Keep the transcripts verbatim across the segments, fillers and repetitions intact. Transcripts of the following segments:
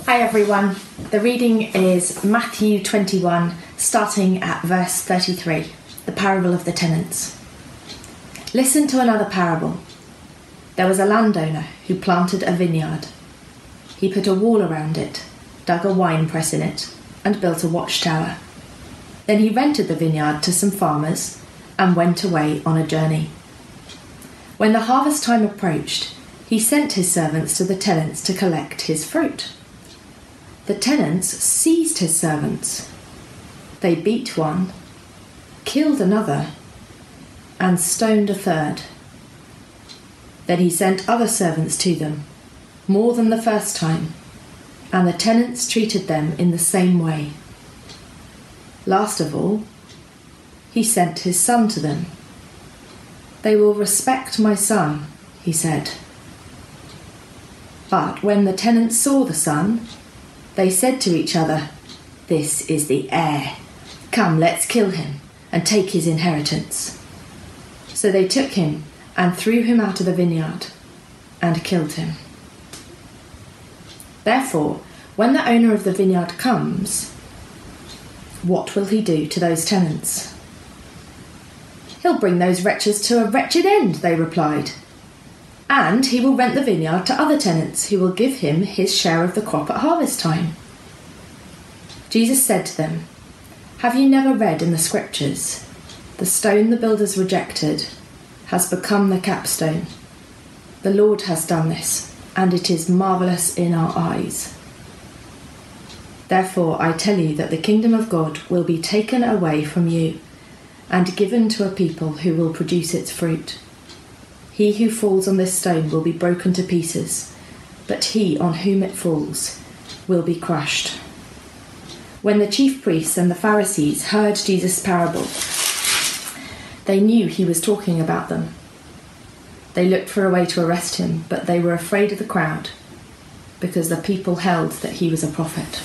Hi everyone. The reading is Matthew twenty-one, starting at verse thirty-three, the parable of the tenants. Listen to another parable. There was a landowner who planted a vineyard. He put a wall around it, dug a wine press in it, and built a watchtower. Then he rented the vineyard to some farmers and went away on a journey. When the harvest time approached, he sent his servants to the tenants to collect his fruit. The tenants seized his servants. They beat one, killed another, and stoned a third. Then he sent other servants to them, more than the first time, and the tenants treated them in the same way. Last of all, he sent his son to them. They will respect my son, he said. But when the tenants saw the son, they said to each other, "This is the heir. Come, let's kill him and take his inheritance." So they took him and threw him out of the vineyard and killed him. Therefore, when the owner of the vineyard comes, what will he do to those tenants? "He'll bring those wretches to a wretched end," they replied. "And he will rent the vineyard to other tenants who will give him his share of the crop at harvest time." Jesus said to them, "Have you never read in the scriptures, 'The stone the builders rejected has become the capstone. The Lord has done this, and it is marvellous in our eyes.' Therefore I tell you that the kingdom of God will be taken away from you and given to a people who will produce its fruit. He who falls on this stone will be broken to pieces, but he on whom it falls will be crushed." When the chief priests and the Pharisees heard Jesus' parable, they knew he was talking about them. They looked for a way to arrest him, but they were afraid of the crowd, because the people held that he was a prophet.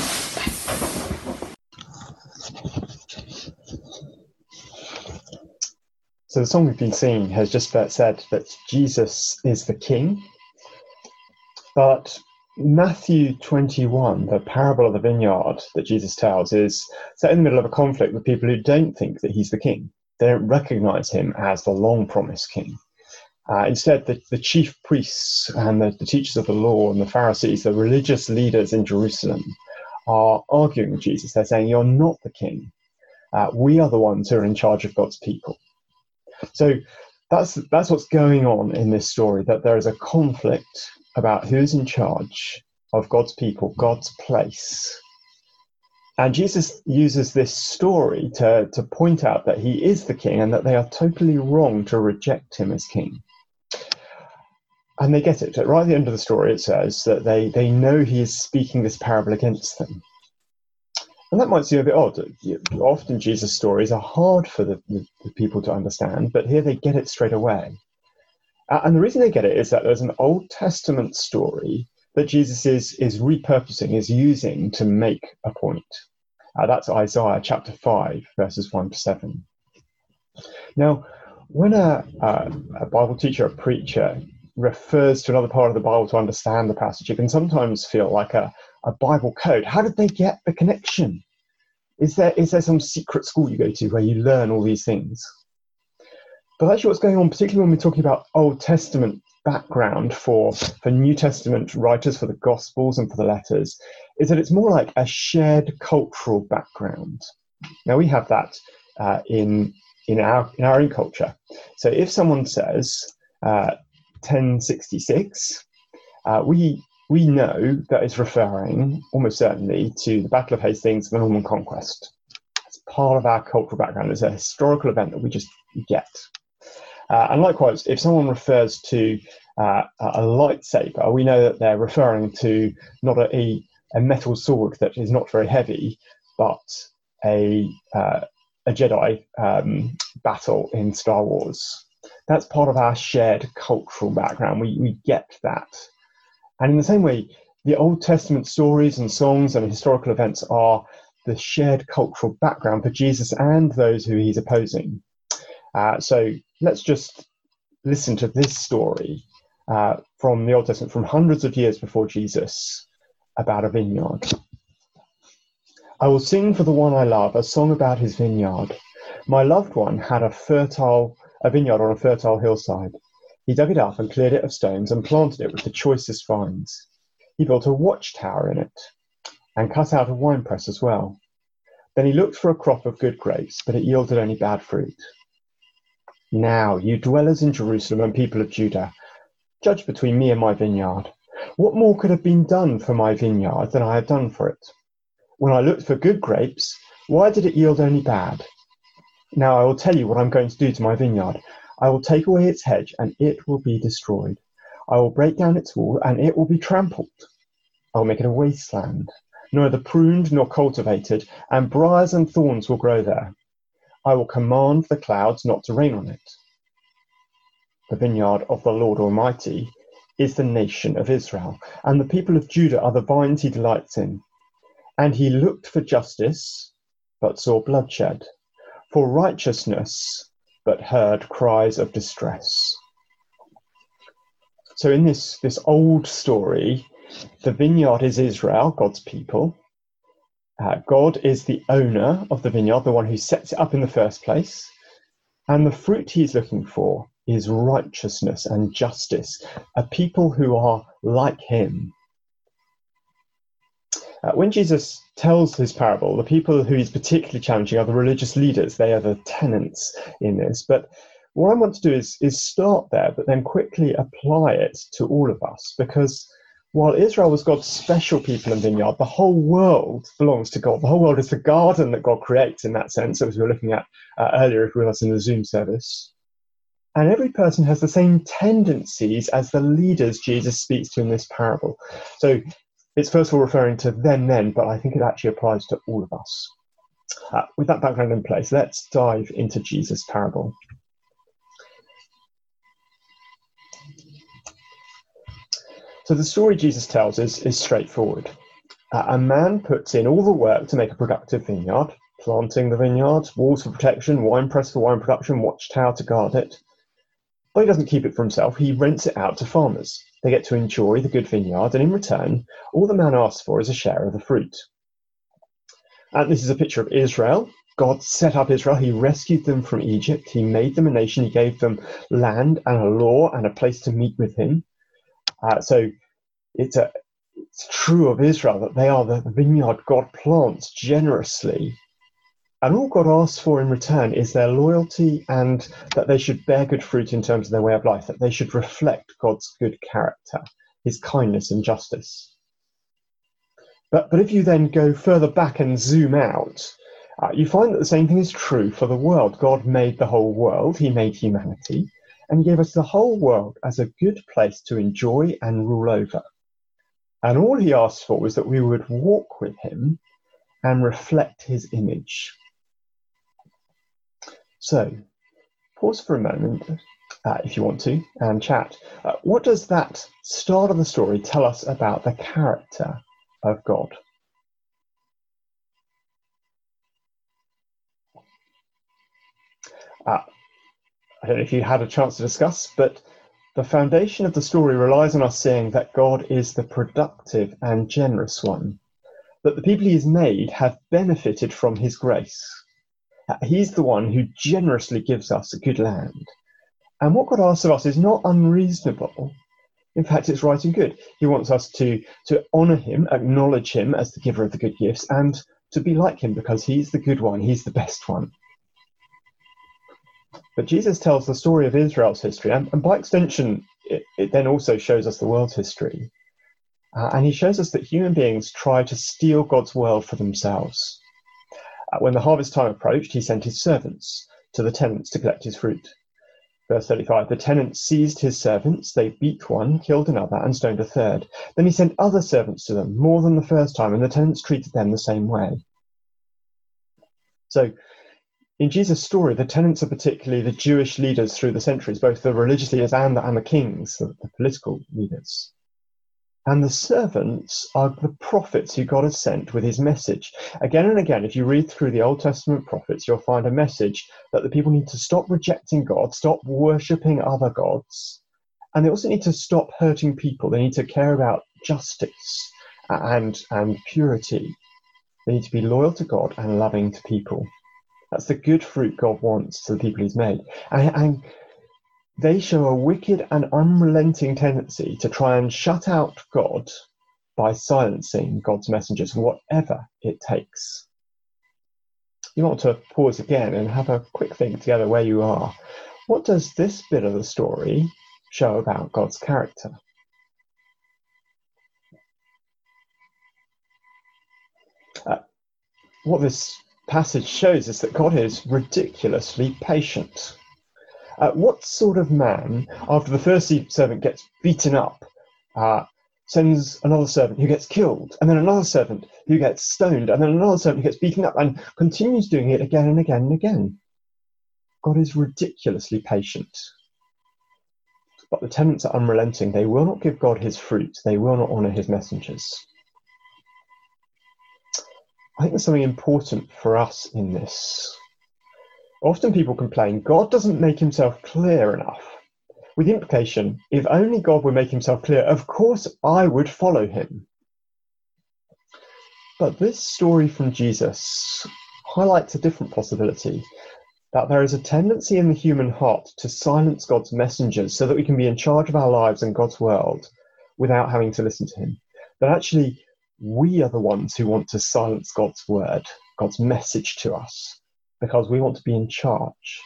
So the song we've been singing has just said that Jesus is the King, but Matthew twenty-one, the parable of the vineyard that Jesus tells, is set in the middle of a conflict with people who don't think that he's the King. They don't recognise him as the long-promised King. Uh, instead, the, the chief priests and the, the teachers of the law and the Pharisees, the religious leaders in Jerusalem, are arguing with Jesus. They're saying, "You're not the King. Uh, we are the ones who are in charge of God's people." So that's that's what's going on in this story, that there is a conflict about who's in charge of God's people, God's place. And Jesus uses this story to, to point out that he is the King and that they are totally wrong to reject him as King. And they get it. Right at the end of the story, it says that they, they know he is speaking this parable against them. And that might seem a bit odd. Often Jesus' stories are hard for the, the, the people to understand, but here they get it straight away. Uh, and the reason they get it is that there's an Old Testament story that Jesus is, is repurposing, is using to make a point. Uh, that's Isaiah chapter five, verses one to seven. Now, when a, a, a Bible teacher, a preacher, refers to another part of the Bible to understand the passage, it can sometimes feel like a, a Bible code. How did they get the connection? Is there is there some secret school you go to where you learn all these things? But actually what's going on, particularly when we're talking about Old Testament background for, for New Testament writers, for the Gospels and for the letters, is that it's more like a shared cultural background. Now we have that uh, in in our in our own culture. So if someone says uh, ten sixty-six, uh, we we know that it's referring almost certainly to the Battle of Hastings and the Norman Conquest. It's part of our cultural background. It's a historical event that we just get. Uh, and likewise, if someone refers to uh, a lightsaber, we know that they're referring to not a, a metal sword that is not very heavy, but a, uh, a Jedi um, battle in Star Wars. That's part of our shared cultural background. We, we get that. And in the same way, the Old Testament stories and songs and historical events are the shared cultural background for Jesus and those who he's opposing. Uh, so let's just listen to this story uh, from the Old Testament, from hundreds of years before Jesus, about a vineyard. I will sing for the one I love a song about his vineyard. My loved one had a fertile, a vineyard on a fertile hillside. He dug it up and cleared it of stones and planted it with the choicest vines. He built a watchtower in it and cut out a winepress as well. Then he looked for a crop of good grapes, but it yielded only bad fruit. Now, you dwellers in Jerusalem and people of Judah, judge between me and my vineyard. What more could have been done for my vineyard than I have done for it? When I looked for good grapes, why did it yield only bad? Now I will tell you what I'm going to do to my vineyard. I will take away its hedge, and it will be destroyed. I will break down its wall, and it will be trampled. I will make it a wasteland, neither pruned nor cultivated, and briars and thorns will grow there. I will command the clouds not to rain on it. The vineyard of the Lord Almighty is the nation of Israel, and the people of Judah are the vines he delights in. And he looked for justice, but saw bloodshed, for righteousness, but heard cries of distress. So in this, this old story, the vineyard is Israel, God's people. Uh, God is the owner of the vineyard, the one who sets it up in the first place. And the fruit he's looking for is righteousness and justice, a people who are like him. Uh, when Jesus tells his parable, the people who he's particularly challenging are the religious leaders. They are the tenants in this. But what I want to do is, is start there, but then quickly apply it to all of us, because while Israel was God's special people and vineyard, the whole world belongs to God. The whole world is the garden that God creates in that sense, as we were looking at uh, earlier if we were in the Zoom service. And every person has the same tendencies as the leaders Jesus speaks to in this parable. So it's first of all referring to them then, but I think it actually applies to all of us. Uh, with that background in place, let's dive into Jesus' parable. So the story Jesus tells is, is straightforward. Uh, a man puts in all the work to make a productive vineyard, planting the vineyard, walls for protection, winepress for wine production, watchtower to guard it. But he doesn't keep it for himself, he rents it out to farmers. They get to enjoy the good vineyard, and in return, all the man asks for is a share of the fruit. And this is a picture of Israel. God set up Israel, he rescued them from Egypt, he made them a nation, he gave them land and a law and a place to meet with him. Uh, so it's, a, it's true of Israel that they are the vineyard God plants generously. And all God asks for in return is their loyalty and that they should bear good fruit in terms of their way of life, that they should reflect God's good character, his kindness and justice. But, but if you then go further back and zoom out, uh, you find that the same thing is true for the world. God made the whole world, he made humanity, and gave us the whole world as a good place to enjoy and rule over. And all he asked for was that we would walk with him and reflect his image. So, pause for a moment, uh, if you want to, and chat. Uh, what does that start of the story tell us about the character of God? Uh, I don't know if you had a chance to discuss, but the foundation of the story relies on us seeing that God is the productive and generous one, that the people he has made have benefited from his grace. He's the one who generously gives us a good land. And what God asks of us is not unreasonable. In fact, it's right and good. He wants us to, to honour him, acknowledge him as the giver of the good gifts, and to be like him because he's the good one, he's the best one. But Jesus tells the story of Israel's history, and, and by extension, it, it then also shows us the world's history. Uh, and he shows us that human beings try to steal God's world for themselves. Uh, when the harvest time approached, he sent his servants to the tenants to collect his fruit. Verse thirty-five, the tenants seized his servants, they beat one, killed another, and stoned a third. Then he sent other servants to them, more than the first time, and the tenants treated them the same way. So, in Jesus' story, the tenants are particularly the Jewish leaders through the centuries, both the religious leaders and the, and the kings, the, the political leaders. And the servants are the prophets who God has sent with his message. Again and again, if you read through the Old Testament prophets, you'll find a message that the people need to stop rejecting God, stop worshipping other gods, and they also need to stop hurting people. They need to care about justice and, and purity. They need to be loyal to God and loving to people. That's the good fruit God wants to the people he's made. And, and they show a wicked and unrelenting tendency to try and shut out God by silencing God's messengers, whatever it takes. You want to pause again and have a quick think together where you are. What does this bit of the story show about God's character? Uh, what this passage shows is that God is ridiculously patient. Uh, what sort of man, after the first servant gets beaten up, uh, sends another servant who gets killed, and then another servant who gets stoned, and then another servant who gets beaten up, and continues doing it again and again and again? God is ridiculously patient. But the tenants are unrelenting. They will not give God his fruit. They will not honour his messengers. I think there's something important for us in this. Often people complain, God doesn't make himself clear enough. With the implication, if only God would make himself clear, of course I would follow him. But this story from Jesus highlights a different possibility, that there is a tendency in the human heart to silence God's messengers so that we can be in charge of our lives and God's world without having to listen to him. But actually, we are the ones who want to silence God's word, God's message to us, because we want to be in charge.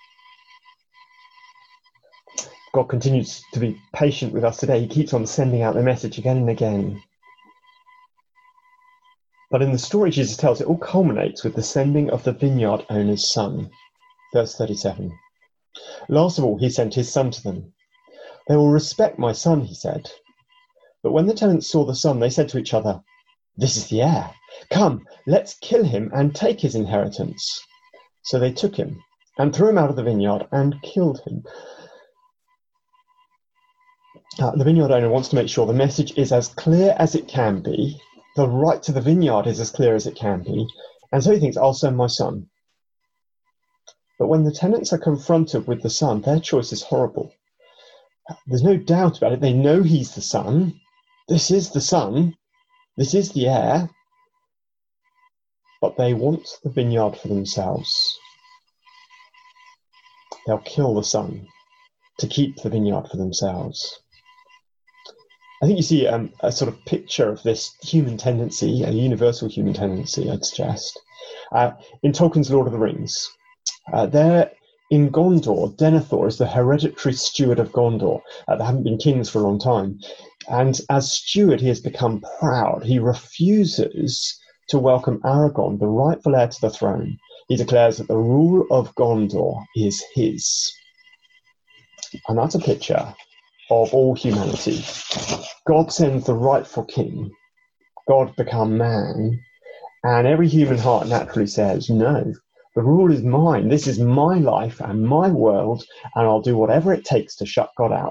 God continues to be patient with us today. He keeps on sending out the message again and again. But in the story Jesus tells, it all culminates with the sending of the vineyard owner's son. Verse thirty-seven. Last of all, he sent his son to them. They will respect my son, he said. But when the tenants saw the son, they said to each other, this is the heir. Come, let's kill him and take his inheritance. So they took him and threw him out of the vineyard and killed him. Uh, the vineyard owner wants to make sure the message is as clear as it can be. The right to the vineyard is as clear as it can be. And so he thinks, I'll send my son. But when the tenants are confronted with the son, their choice is horrible. There's no doubt about it. They know he's the son. This is the son. This is the heir. But they want the vineyard for themselves. They'll kill the son to keep the vineyard for themselves. I think you see um, a sort of picture of this human tendency, a universal human tendency, I'd suggest, uh, in Tolkien's Lord of the Rings. Uh, there in Gondor, Denethor is the hereditary steward of Gondor. Uh, there haven't been kings for a long time. And as steward, he has become proud. He refuses to welcome Aragorn, the rightful heir to the throne. He declares that the rule of Gondor is his. And that's a picture of all humanity. God sends the rightful king. God become man. And every human heart naturally says, no, the rule is mine. This is my life and my world, and I'll do whatever it takes to shut God out.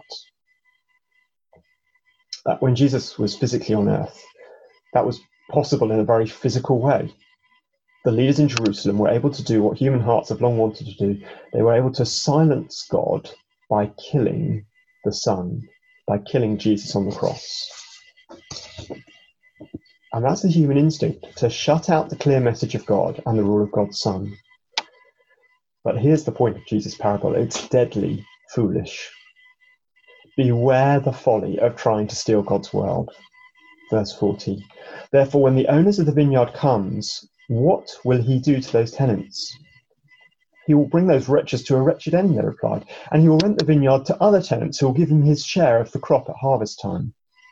Uh, when Jesus was physically on earth, that was possible in a very physical way. The leaders in Jerusalem were able to do what human hearts have long wanted to do. They were able to silence God by killing the Son, by killing Jesus on the cross. And that's the human instinct, to shut out the clear message of God and the rule of God's Son. But here's the point of Jesus' parable. It's deadly foolish. Beware the folly of trying to steal God's world. Verse forty. Therefore, when the owners of the vineyard comes, what will he do to those tenants? He will bring those wretches to a wretched end, they replied, and he will rent the vineyard to other tenants who will give him his share of the crop at harvest time.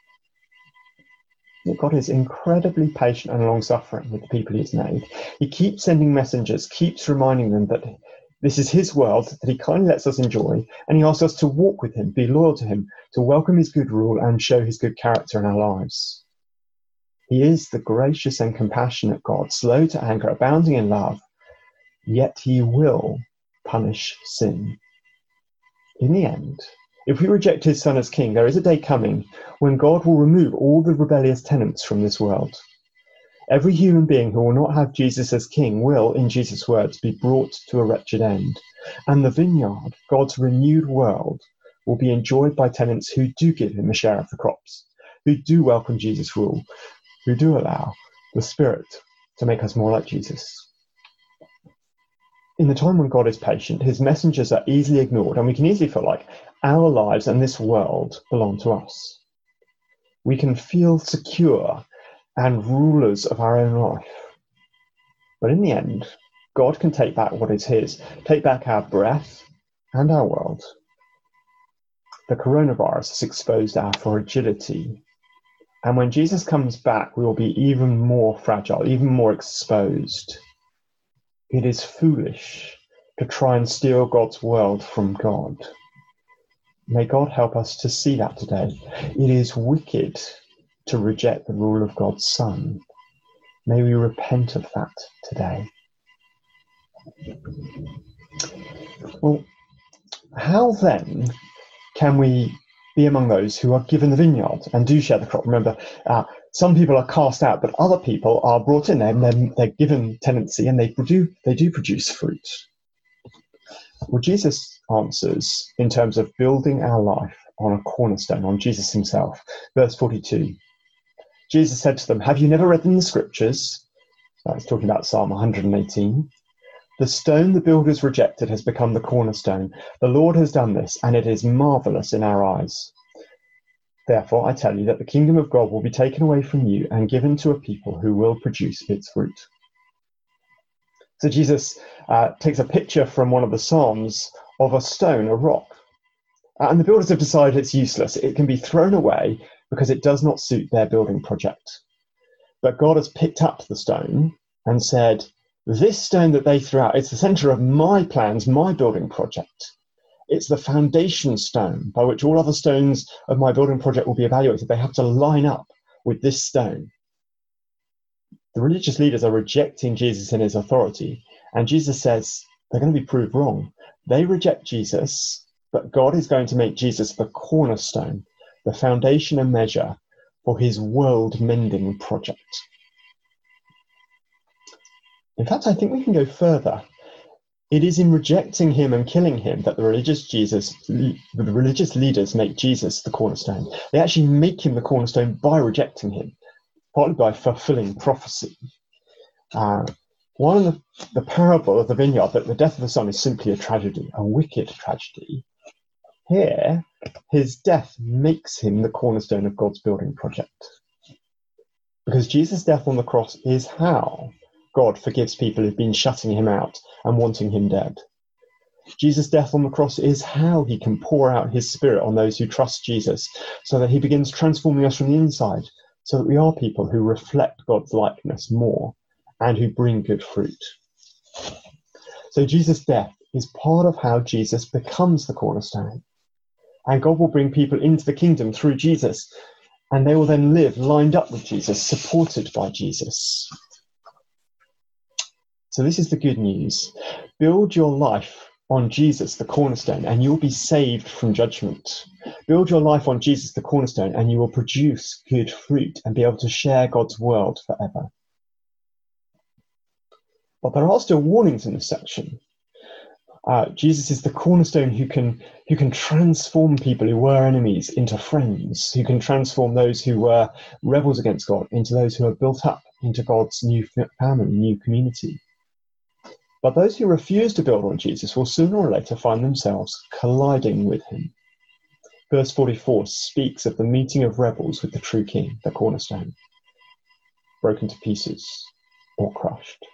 God is incredibly patient and long-suffering with the people he's made. He keeps sending messengers, keeps reminding them that this is his world, that he kindly lets us enjoy, and he asks us to walk with him, be loyal to him, to welcome his good rule and show his good character in our lives. He is the gracious and compassionate God, slow to anger, abounding in love, yet he will punish sin. In the end, if we reject his son as king, there is a day coming when God will remove all the rebellious tenants from this world. Every human being who will not have Jesus as king will, in Jesus' words, be brought to a wretched end. And the vineyard, God's renewed world, will be enjoyed by tenants who do give him a share of the crops, who do welcome Jesus' rule, who do allow the Spirit to make us more like Jesus. In the time when God is patient, his messengers are easily ignored, and we can easily feel like our lives and this world belong to us. We can feel secure and rulers of our own life. But in the end, God can take back what is his, take back our breath and our world. The coronavirus has exposed our fragility. And when Jesus comes back, we will be even more fragile, even more exposed. It is foolish to try and steal God's world from God. May God help us to see that today. It is wicked to reject the rule of God's Son. May we repent of that today. Well, how then can we be among those who are given the vineyard and do share the crop? Remember, uh, some people are cast out, but other people are brought in there and they're, they're given tenancy and they, produce, they do produce fruit. Well, Jesus answers in terms of building our life on a cornerstone, on Jesus himself. Verse forty-two, Jesus said to them, "Have you never read in the scriptures?" That's talking about Psalm one hundred eighteen. "The stone the builders rejected has become the cornerstone. The Lord has done this, and it is marvelous in our eyes. Therefore, I tell you that the kingdom of God will be taken away from you and given to a people who will produce its fruit." So Jesus uh, takes a picture from one of the Psalms of a stone, a rock. Uh, and the builders have decided it's useless. It can be thrown away because it does not suit their building project. But God has picked up the stone and said, "This stone that they threw out, it's the centre of my plans, my building project. It's the foundation stone by which all other stones of my building project will be evaluated. They have to line up with this stone." The religious leaders are rejecting Jesus and his authority, and Jesus says they're going to be proved wrong. They reject Jesus, but God is going to make Jesus the cornerstone, the foundation and measure for his world-mending project. In fact, I think we can go further. It is in rejecting him and killing him that the religious Jesus, the religious leaders make Jesus the cornerstone. They actually make him the cornerstone by rejecting him, partly by fulfilling prophecy. Uh, one of the, the parable of the vineyard, that the death of the son is simply a tragedy, a wicked tragedy. Here, his death makes him the cornerstone of God's building project. Because Jesus' death on the cross is how God forgives people who've been shutting him out and wanting him dead. Jesus' death on the cross is how he can pour out his Spirit on those who trust Jesus, so that he begins transforming us from the inside, so that we are people who reflect God's likeness more and who bring good fruit. So Jesus' death is part of how Jesus becomes the cornerstone. And God will bring people into the kingdom through Jesus, and they will then live lined up with Jesus, supported by Jesus. So this is the good news. Build your life on Jesus, the cornerstone, and you'll be saved from judgment. Build your life on Jesus, the cornerstone, and you will produce good fruit and be able to share God's world forever. But there are still warnings in this section. Uh, Jesus is the cornerstone who can who can transform people who were enemies into friends, who can transform those who were rebels against God into those who are built up into God's new family, new community. But those who refuse to build on Jesus will sooner or later find themselves colliding with him. Verse forty-four speaks of the meeting of rebels with the true king, the cornerstone, broken to pieces or crushed.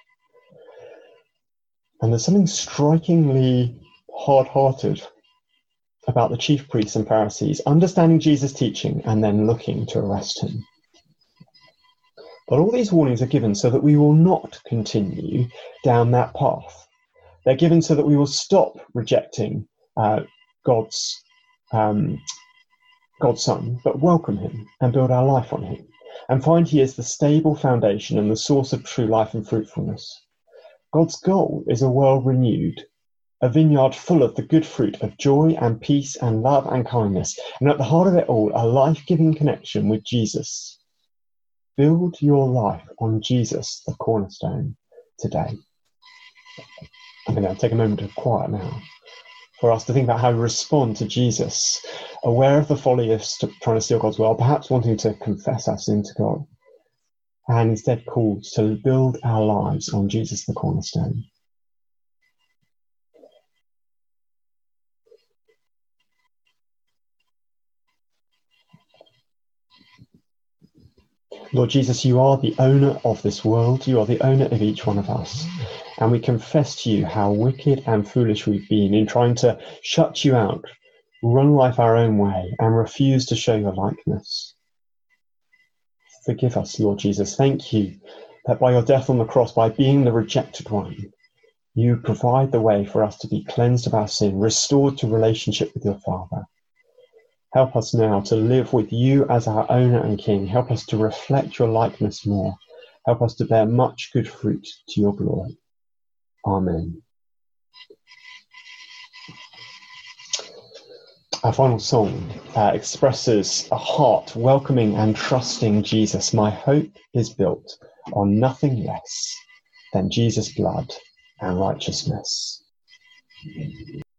And there's something strikingly hard-hearted about the chief priests and Pharisees understanding Jesus' teaching and then looking to arrest him. But all these warnings are given so that we will not continue down that path. They're given so that we will stop rejecting uh, God's um, God's Son, but welcome him and build our life on him, and find he is the stable foundation and the source of true life and fruitfulness. God's goal is a world renewed, a vineyard full of the good fruit of joy and peace and love and kindness, and at the heart of it all, a life-giving connection with Jesus. Build your life on Jesus, the cornerstone, today. I'm going to take a moment of quiet now for us to think about how we respond to Jesus, aware of the folly of st- trying to steal God's will, perhaps wanting to confess our sin to God, and instead called to build our lives on Jesus the cornerstone. Lord Jesus, you are the owner of this world. You are the owner of each one of us. And we confess to you how wicked and foolish we've been in trying to shut you out, run life our own way, and refuse to show your likeness. Forgive us, Lord Jesus. Thank you that by your death on the cross, by being the rejected one, you provide the way for us to be cleansed of our sin, restored to relationship with your Father. Help us now to live with you as our owner and King. Help us to reflect your likeness more. Help us to bear much good fruit to your glory. Amen. Our final song uh, expresses a heart welcoming and trusting Jesus. My hope is built on nothing less than Jesus' blood and righteousness.